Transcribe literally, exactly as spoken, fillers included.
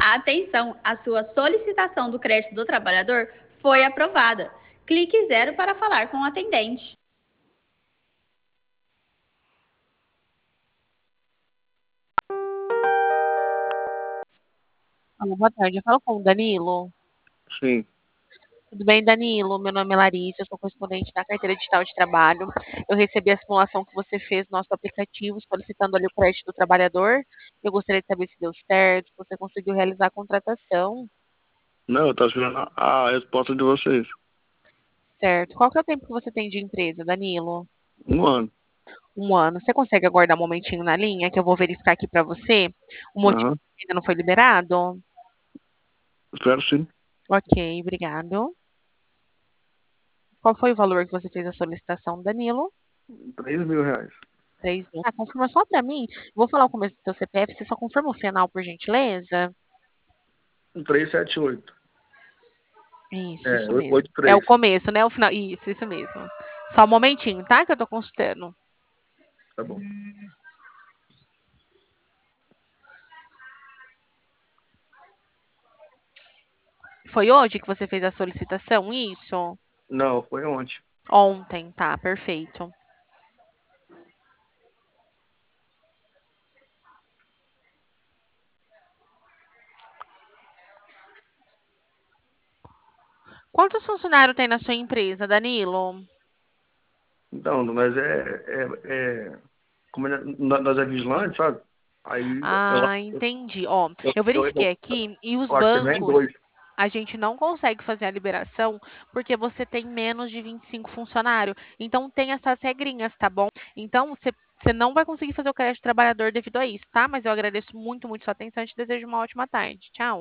Atenção, a sua solicitação do crédito do trabalhador foi aprovada. Clique zero para falar com o atendente. Alô, boa tarde. Eu falo com o Danilo. Sim. Tudo bem, Danilo? Meu nome é Larissa, eu sou correspondente da Carteira Digital de Trabalho. Eu recebi a simulação que você fez no nosso aplicativo, solicitando ali o crédito do trabalhador. Eu gostaria de saber se deu certo, se você conseguiu realizar a contratação. Não, eu tô esperando a a resposta de vocês. Certo. Qual que é o tempo que você tem de empresa, Danilo? Um ano. Um ano. Você consegue aguardar um momentinho na linha, que eu vou verificar aqui para você o motivo Aham. que ainda não foi liberado? Espero sim. Ok, obrigado. Qual foi o valor que você fez a solicitação, Danilo? Três mil reais. Três mil. Ah, confirma só para mim. Vou falar o começo do seu C P F, você só confirma o final, por gentileza? Três sete oito. Isso, É, isso mesmo. oito É o três. começo, né? O final. Isso, isso mesmo. Só um momentinho, tá? Que eu tô consultando. Tá bom. Foi hoje que você fez a solicitação? Isso? Não, foi ontem. Ontem, tá, perfeito. Quantos funcionários tem na sua empresa, Danilo? Então, mas é. é, é como é- nó- nós é vigilante, sabe? Aí eu, Ah, entendi. Ó, eu, eu eu, verifiquei eu, aqui e os eu acho que nem bancos, dois. a gente não consegue fazer a liberação porque você tem menos de vinte e cinco funcionários. Então tem essas regrinhas, tá bom? Então você você não vai conseguir fazer o crédito trabalhador devido a isso, tá? Mas eu agradeço muito, muito sua atenção e te desejo uma ótima tarde. Tchau.